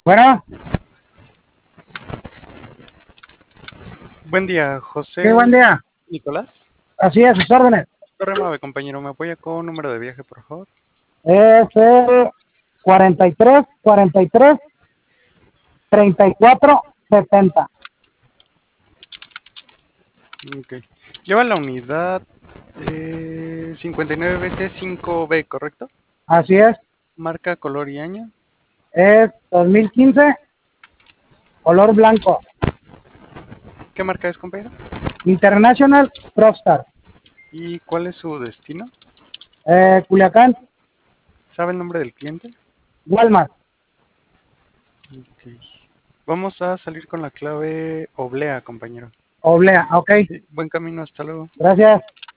Bueno, Buen día, sí, José buen día. Nicolás. Así es, sus órdenes. Torre 9, compañero, ¿me apoya con número de viaje, por favor? Es el 43, 43, 34, 70. Ok. Lleva la unidad 59BT5B, ¿correcto? Así es. Marca, color y año. Es 2015, color blanco. ¿Qué marca es, compañero? International Propstar. ¿Y cuál es su destino? Culiacán, ¿Sabe el nombre del cliente? Walmart. Ok. Vamos a salir con la clave oblea, compañero. Oblea. Ok, Sí, buen camino, hasta luego. gracias.